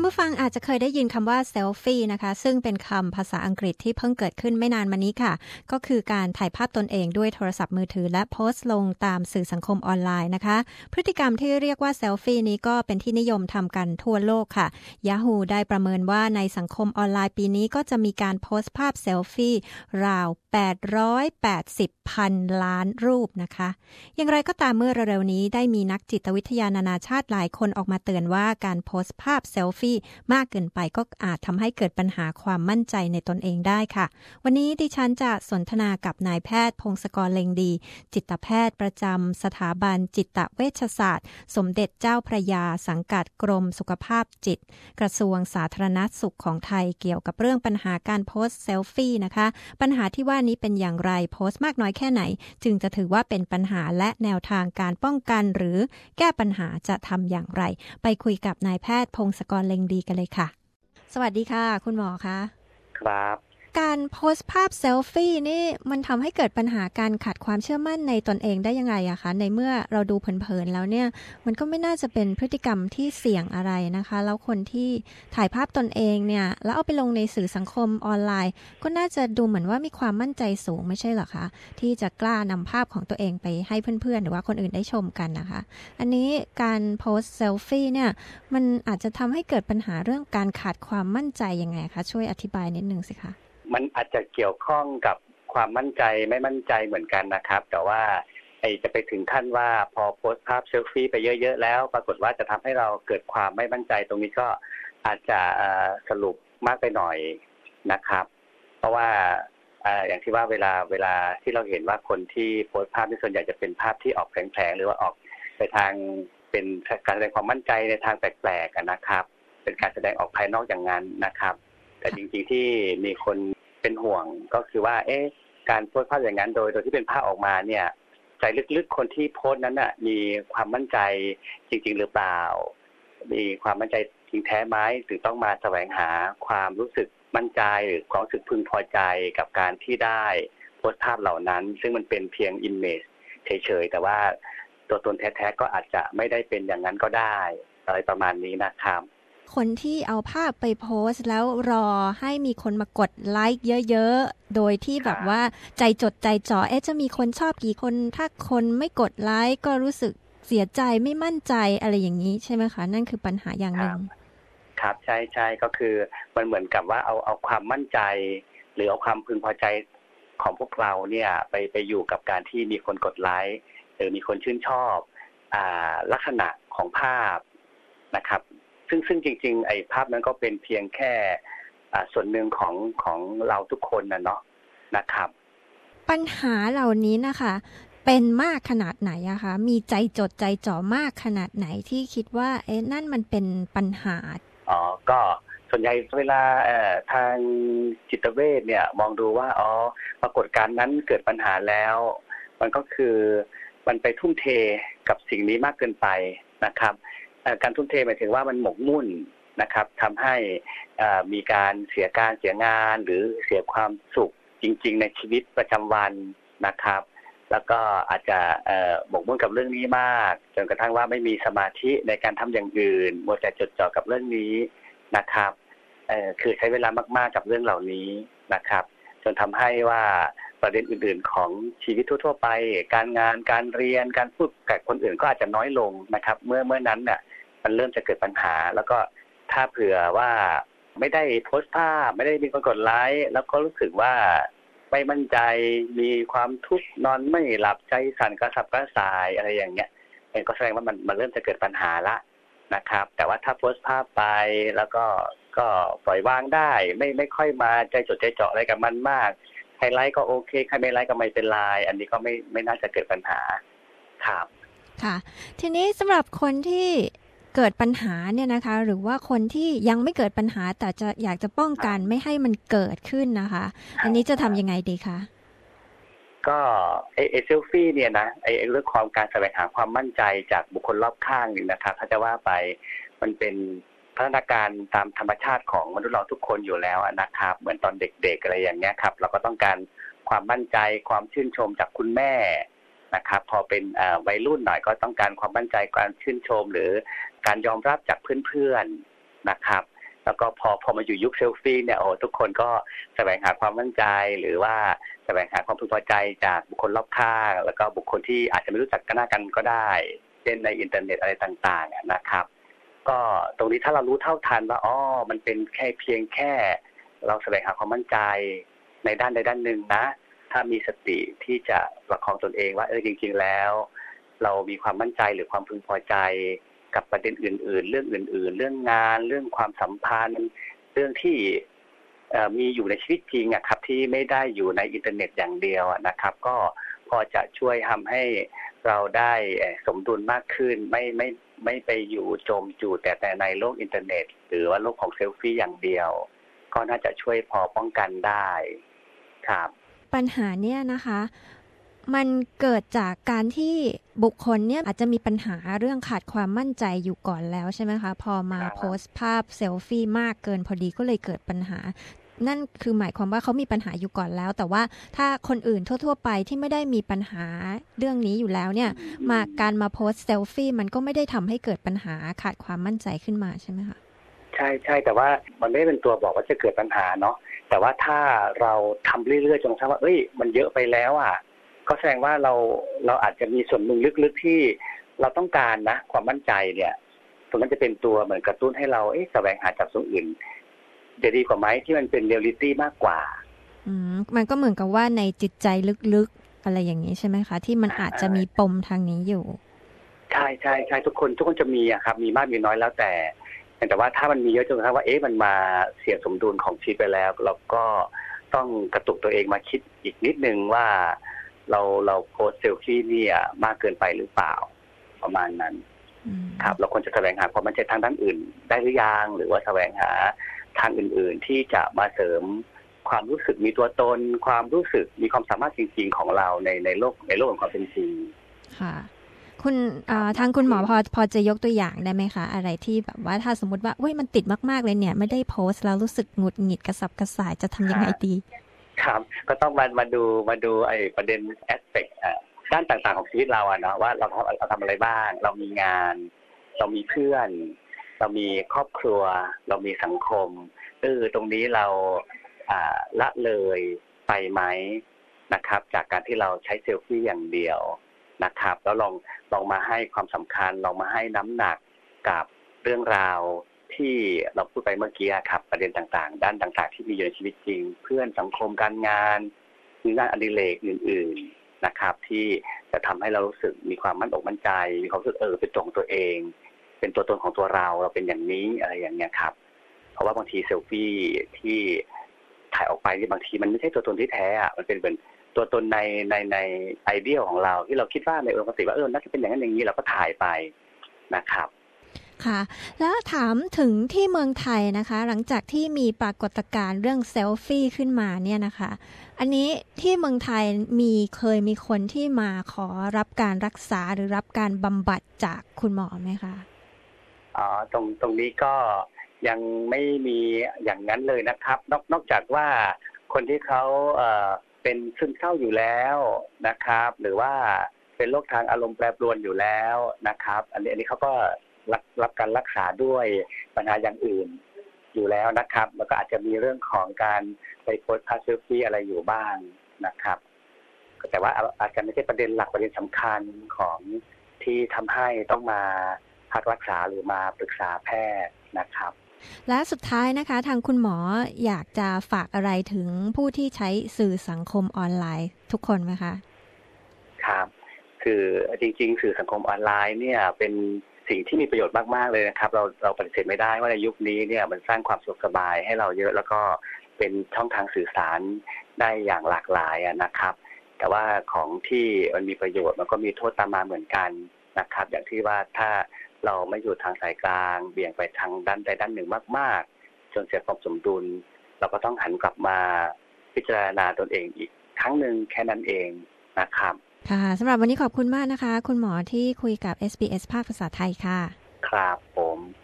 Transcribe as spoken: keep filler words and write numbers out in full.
านผู้ฟังอาจจะเคยได้ยินคำว่าเซลฟี่นะคะซึ่งเป็นคำภาษาอังกฤษที่เพิ่งเกิดขึ้นไม่นานมานี้ค่ะก็คือการถ่ายภาพตนเองด้วยโทรศัพท์มือถือและโพสต์ลงตามสื่อสังคมออนไลน์นะคะพฤติกรรมที่เรียกว่าเซลฟี่นี้ก็เป็นที่นิยมทำกันทั่วโลกค่ะ Yahoo ได้ประเมินว่าในสังคมออนไลน์ปีนี้ก็จะมีการโพสต์ภาพเซลฟี่ราวแปดร้อยแปดสิบพันล้านรูปนะคะอย่างไรก็ตามเมื่อเร็วๆนี้ได้มีนักจิตวิทยานานาชาติหลายคนออกมาเตือนว่าการโพสต์ภาพเซลฟี่มากเกินไปก็อาจทำให้เกิดปัญหาความมั่นใจในตนเองได้ค่ะวันนี้ดิฉันจะสนทนากับนายแพทย์พงศกรเล็งดีจิตแพทย์ประจำสถาบันจิตเวชศาสตร์สมเด็จเจ้าพระยาสังกัดกรมสุขภาพจิตกระทรวงสาธารณสุขของไทยเกี่ยวกับเรื่องปัญหาการโพสต์เซลฟี่นะคะปัญหาที่ว่านี้เป็นอย่างไรโพสต์มากน้อยแค่ไหนจึงจะถือว่าเป็นปัญหาและแนวทางการป้องกันหรือแก้ปัญหาจะทำอย่างไรไปคุยกับนายแพทย์พงศกรเล็งดีกันเลยค่ะสวัสดีค่ะคุณหมอคะครับการโพสต์ภาพเซลฟี่นี่มันทำให้เกิดปัญหาการขาดความเชื่อมั่นในตนเองได้ยังไงอะคะในเมื่อเราดูเผินๆแล้วเนี่ยมันก็ไม่น่าจะเป็นพฤติกรรมที่เสี่ยงอะไรนะคะแล้วคนที่ถ่ายภาพตนเองเนี่ยแล้วเอาไปลงในสื่อสังคมออนไลน์ก็น่าจะดูเหมือนว่ามีความมั่นใจสูงไม่ใช่เหรอคะที่จะกล้านำภาพของตัวเองไปให้เพื่อนๆหรือว่าคนอื่นได้ชมกันนะคะอันนี้การโพสต์เซลฟี่เนี่ยมันอาจจะทำให้เกิดปัญหาเรื่องการขาดความมั่นใจยังไงคะช่วยอธิบายนิดนึงสิคะมันอาจจะเกี่ยวข้องกับความมั่นใจไม่มั่นใจเหมือนกันนะครับแต่ว่าไอ้จะไปถึงขั้นว่าพอโพสต์ภาพเซลฟี่ไปเยอะๆแล้วปรากฏว่าจะทำให้เราเกิดความไม่มั่นใจตรงนี้ก็อาจจะสรุปมากไปหน่อยนะครับเพราะว่าอย่างที่ว่าเวลาเวลาที่เราเห็นว่าคนที่โพสต์ภาพนี่ส่วนใหญ่จะเป็นภาพที่ออกแผลงๆหรือว่าออกไปทางเป็นการแสดงความมั่นใจในทางแปลกๆนะครับเป็นการแสดงออกภายนอกอย่างนั้นนะครับแต่จริงๆที่มีคนเป็นห่วงก็คือว่าเอ๊ะการโพสต์ภาพอย่างนั้นโดยโดยที่เป็นภาพออกมาเนี่ยใจลึกๆคนที่โพสต์นั้นน่ะมีความมั่นใจจริงๆหรือเปล่ามีความมั่นใจจริงแท้ไหมถึงต้องมาแสวงหาความรู้สึกมั่นใจหรือความรู้สึกพึงพอใจกับการที่ได้โพสต์ภาพเหล่านั้นซึ่งมันเป็นเพียง image เฉยๆแต่ว่าตัวตนแท้ๆก็อาจจะไม่ได้เป็นอย่างนั้นก็ได้อะไรประมาณนี้นะครับคนที่เอาภาพไปโพสต์แล้วรอให้มีคนมากดไลค์เยอะๆโดยที่แบบว่าใจจดใจจ่อเอ๊ะจะมีคนชอบกี่คนถ้าคนไม่กดไลค์ก็รู้สึกเสียใจไม่มั่นใจอะไรอย่างนี้ใช่ไหมคะนั่นคือปัญหาอย่างหนึ่งครับใช่ใช่ก็คือมันเหมือนกับว่าเอาเอาความมั่นใจหรือเอาความพึงพอใจของพวกเราเนี่ยไปไปอยู่กับการที่มีคนกดไลค์หรือมีคนชื่นชอบอ่าลักษณะของภาพนะครับซึ่งซึ่งจริงๆไอ้ภาพนั้นก็เป็นเพียงแค่อ่าส่วนหนึ่งของของเราทุกคนนะเนาะนะครับปัญหาเหล่านี้นะคะเป็นมากขนาดไหนอะคะมีใจจดใจจ่อมากขนาดไหนที่คิดว่าเอ๊ะนั่นมันเป็นปัญหาอ๋อก็ส่วนใหญ่เวลาเอ่อทางจิตเวชเนี่ยมองดูว่าอ๋อปรากฏการณ์นั้นเกิดปัญหาแล้วมันก็คือมันไปทุ่มเทกับสิ่งนี้มากเกินไปนะครับการทุ่มเทหมายถึงว่ามันหมกมุ่นนะครับทำให้มีการเสียการเสียงานหรือเสียความสุขจริงๆในชีวิตประจำวันนะครับแล้วก็อาจจะหมกมุ่นกับเรื่องนี้มากจนกระทั่งว่าไม่มีสมาธิในการทำอย่างอื่นมัวแต่จดจ่อกับเรื่องนี้นะครับคือใช้เวลามากๆกับเรื่องเหล่านี้นะครับจนทำให้ว่าประเด็นอื่นๆของชีวิตทั่วๆไปการงานการเรียนการพูดกับคนอื่นก็อาจจะน้อยลงนะครับเมื่อเมื่อนั้นเนี่ยมันเริ่มจะเกิดปัญหาแล้วก็ถ้าเผื่อว่าไม่ได้โพสต์ภาพไม่ได้มีคนกดไลค์แล้วก็รู้สึกว่าไม่มั่นใจมีความทุกข์นอนไม่หลับใจสั่นกระสับกระส่ายอะไรอย่างเงี้ยก็แสดงว่ามันมันเริ่มจะเกิดปัญหาละนะครับแต่ว่าถ้าโพสต์ภาพไปแล้วก็ก็ปล่อยวางได้ไม่ไม่ค่อยมาใจจดใจจ่ออะไรกับมันมากใครไลค์ก็โอเคใครไม่ไลค์ก็ไม่เป็นไรอันนี้ก็ไม่ไม่น่าจะเกิดปัญหาครับค่ะทีนี้สำหรับคนที่เกิดปัญหาเนี่ยนะคะหรือว่าคนที่ยังไม่เกิดปัญหาแต่จะอยากจะป้องกันไม่ให้มันเกิดขึ้นนะคะอันนี้จะทำยังไงดีคะก็ไอ้เซลฟี่เนี่ยนะไอ้เรื่องความการแสวงหาความมั่นใจจากบุคคลรอบข้างนี่นะครับถ้าจะว่าไปมันเป็นพัฒนาการตามธรรมชาติของมนุษย์เราทุกคนอยู่แล้วนะครับเหมือนตอนเด็กๆอะไรอย่างเงี้ยครับเราก็ต้องการความมั่นใจความชื่นชมจากคุณแม่นะครับพอเป็นวัยรุ่นหน่อยก็ต้องการความมั่นใจการชื่นชมหรือการยอมรับจากเพื่อนๆนะครับแล้วก็พอพอมาอยู่ยุคเซลฟี่เนี่ยโอ้ทุกคนก็แสวงหาความมั่นใจหรือว่าแสวงหาความพึงพอใจจากบุคคลรอบข้างแล้วก็บุคคลที่อาจจะไม่รู้จักกันหน้ากันก็ได้เช่นในอินเทอร์เน็ตอะไรต่างๆนะครับก็ตรงนี้ถ้าเรารู้เท่าทันว่าอ๋อมันเป็นแค่เพียงแค่เราแสวงหาความมั่นใจในด้านใดด้านหนึ่งนะถ้ามีสติที่จะประคองตนเองว่าเออจริงๆแล้วเรามีความมั่นใจหรือความพึงพอใจกับประเด็นอื่นๆเรื่องอื่นๆเรื่องงานเรื่องความสัมพันธ์เรื่องที่มีอยู่ในชีวิตจริงอะครับที่ไม่ได้อยู่ในอินเทอร์เน็ตอย่างเดียวนะครับก็พอจะช่วยทำให้เราได้สมดุลมากขึ้นไม่ไม่ไม่ไปอยู่จมอยู่แต่แต่ในโลกอินเทอร์เน็ตหรือว่าโลกของเซลฟี่อย่างเดียวก็น่าจะช่วยพอป้องกันได้ครับปัญหาเนี่ยนะคะมันเกิดจากการที่บุคคลเนี่ยอาจจะมีปัญหาเรื่องขาดความมั่นใจอยู่ก่อนแล้วใช่ไหมคะพอมาโพสต์ภาพเซลฟี่มากเกินพอดีก็เลยเกิดปัญหานั่นคือหมายความว่าเขามีปัญหาอยู่ก่อนแล้วแต่ว่าถ้าคนอื่นทั่วๆไปที่ไม่ได้มีปัญหาเรื่องนี้อยู่แล้วเนี่ยมาการมาโพสต์เซลฟี่มันก็ไม่ได้ทำให้เกิดปัญหาขาดความมั่นใจขึ้นมาใช่ไหมคะใช่ใช่แต่ว่ามันไม่เป็นตัวบอกว่าจะเกิดปัญหาเนาะแต่ว่าถ้าเราทำเรื่อยๆจนกระทั่งว่าเอ้ยมันเยอะไปแล้วอ่ะก็แสดงว่าเราเราอาจจะมีส่วนหนึ่งลึกๆที่เราต้องการนะความมั่นใจเนี่ยตรงนั้นจะเป็นตัวเหมือนกระตุ้นให้เราเอ๊ะแสวงหาจากส่วนอื่นจะดีกว่าไหมที่มันเป็นเรียลลิตี้มากกว่าอืมมันก็เหมือนกับว่าในจิตใจลึกๆอะไรอย่างนี้ใช่ไหมคะที่มันอาจจะมีปมทางนี้อยู่ใช่ใช่ใช่ทุกคนทุกคนจะมีอะครับมีมากมีน้อยแล้วแต่แต่ว่าถ้ามันมีเยอะจนกระทั่งว่าเอ๊ะมันมาเสียสมดุลของชีวิตไปแล้วเราก็ต้องกระตุกตัวเองมาคิดอีกนิดนึงว่าเราเราโพสเซลฟี่เนี่ยมากเกินไปหรือเปล่าประมาณนั้นครับเราควรจะแสวงหาความมั่นใจทางด้านอื่นได้หรือยังหรือว่าแสวงหาทางอื่นๆที่จะมาเสริมความรู้สึกมีตัวตนความรู้สึกมีความสามารถจริงๆของเราในในโลกในโลกของความเป็นจริงค่ะคุณทางคุณหมอพอพอจะยกตัวอย่างได้ไหมคะอะไรที่แบบว่าถ้าสมมติว่าเว้ยมันติดมากๆเลยเนี่ยไม่ได้โพสต์แล้วรู้สึกหงุดหงิดกระสับกระส่ายจะทำยังไงดีครับก็ต้องมามาดูมาดูไอ้ประเด็นแอสเปกต์ด้านต่างๆของชีวิตเราอะเนาะว่าเราทำเราทำอะไรบ้างเรามีงานเรามีเพื่อนเรามีครอบครัวเรามีสังคมเออตรงนี้เราละเลยไปไหมนะครับจากการที่เราใช้เซลฟี่อย่างเดียวนะครับแล้วลองลองมาให้ความสำคัญลองมาให้น้ำหนักกับเรื่องราวที่เราพูดไปเมื่อกี้ครับประเด็นต่างๆด้านต่างๆที่มีอยู่ในชีวิตจริงเพื่อนสังคมการงานงานอดิเรกอื่นๆนะครับที่จะทำให้เรารู้สึกมีความมั่นอกมั่นใจมีความรู้สึกเออเป็นตัวของตัวเองเป็นตัวตนของตัวเราเราเป็นอย่างนี้อะไรอย่างเงี้ยครับเพราะว่าบางทีเซลฟี่ที่ถ่ายออกไปนี่บางทีมันไม่ใช่ตัวตนที่แท้อ่ะมันเป็นเหมือนตัวตนในในในไอเดียของเราที่เราคิดว่าในอุดมคติว่าเออน่าจะเป็นอย่างนั้นอย่างนี้เราก็ถ่ายไปนะครับค่ะแล้วถามถึงที่เมืองไทยนะคะหลังจากที่มีปรากฏการณ์เรื่องเซลฟี่ขึ้นมาเนี่ยนะคะอันนี้ที่เมืองไทยมีเคยมีคนที่มาขอรับการรักษาหรือรับการบำบัดจากคุณหมอไหมคะอ๋อตรงตรงนี้ก็ยังไม่มีอย่างนั้นเลยนะครับนอกนอกจากว่าคนที่เขาเอ่อเป็นซึมเศร้าอยู่แล้วนะครับหรือว่าเป็นโรคทางอารมณ์แปรปรวนอยู่แล้วนะครับอันนี้อันนี้เขาก็รับรับการรักษาด้วยปัญหาอย่างอื่นอยู่แล้วนะครับแล้วก็อาจจะมีเรื่องของการไปโพสต์ภาพเซลฟี่อะไรอยู่บ้างนะครับแต่ว่าอาจจะไม่ใช่ประเด็นหลักประเด็นสำคัญของที่ทำให้ต้องมาพักรักษาหรือมาปรึกษาแพทย์นะครับและสุดท้ายนะคะทางคุณหมออยากจะฝากอะไรถึงผู้ที่ใช้สื่อสังคมออนไลน์ทุกคนไหมคะครับคือจริงๆสื่อสังคมออนไลน์เนี่ยเป็นสิ่งที่มีประโยชน์มากๆเลยนะครับเราเราปฏิเสธไม่ได้ว่าในยุคนี้เนี่ยมันสร้างความสะดวกสบายให้เราเยอะแล้วก็เป็นช่องทางสื่อสารได้อย่างหลากหลายนะครับแต่ว่าของที่มันมีประโยชน์มันก็มีโทษตามมาเหมือนกันนะครับอย่างที่ว่าถ้าเราไม่อยู่ทางสายกลางเบี่ยงไปทางด้านใดด้านหนึ่งมากๆจนเสียความสมดุลเราก็ต้องหันกลับมาพิจารณาตนเองอีกครั้งหนึ่งแค่นั้นเองนะครับค่ะสำหรับวันนี้ขอบคุณมากนะคะคุณหมอที่คุยกับ เอส บี เอส ภาคภาษาไทยค่ะครับผม